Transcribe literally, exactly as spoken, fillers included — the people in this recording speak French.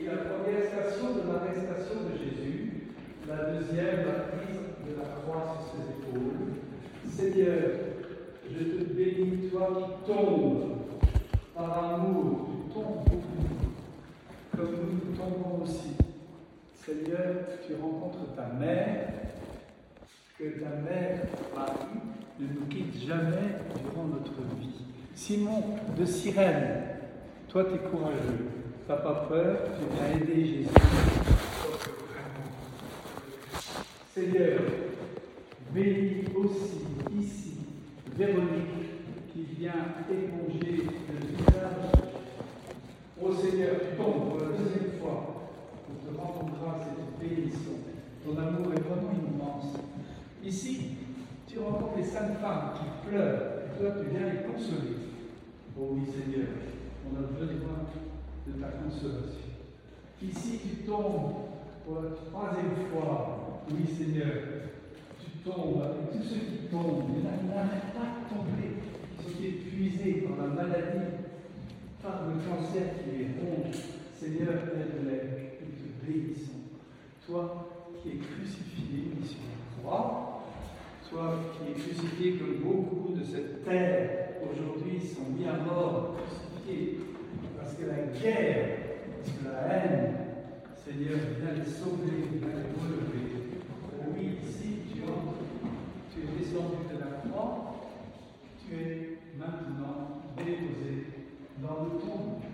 Oui, la première station de l'arrestation de Jésus, la deuxième, la prise de la croix sur ses épaules. Seigneur, je te bénis, toi qui tombes par amour, tu tombes pour nous, comme nous nous tombons aussi. Seigneur, tu rencontres ta mère, que ta mère, Marie, ne nous quitte jamais durant notre vie. Simon de Cyrène, toi tu es courageux, tu n'as pas peur, tu viens aider Jésus. Seigneur, bénis aussi ici Véronique qui vient éponger le visage. Ô Seigneur, tu tombes pour la deuxième fois, on te rendra cette bénédiction. Ton amour est vraiment immense. Ici, tu rencontres les saintes femmes qui pleurent, et toi tu viens les consoler. Oh oui Seigneur, on a besoin de ta consolation. Ici tu tombes pour la troisième fois. Oui Seigneur, tu tombes avec tous ceux qui tombent, il n'arrêtent pas de tomber, ils sont épuisés par la maladie, par le cancer qui les ronge. Seigneur, aide-les, nous te bénissons. Toi qui es crucifié sur la croix, toi qui es crucifié comme beaucoup de cette terre aujourd'hui sont mis à mort, crucifiés, parce que la guerre, parce que la haine, Seigneur, vient les sauver, vient les relever. Oh oui, ici, tu entres, tu es descendu de la croix, tu es maintenant déposé dans le tombe.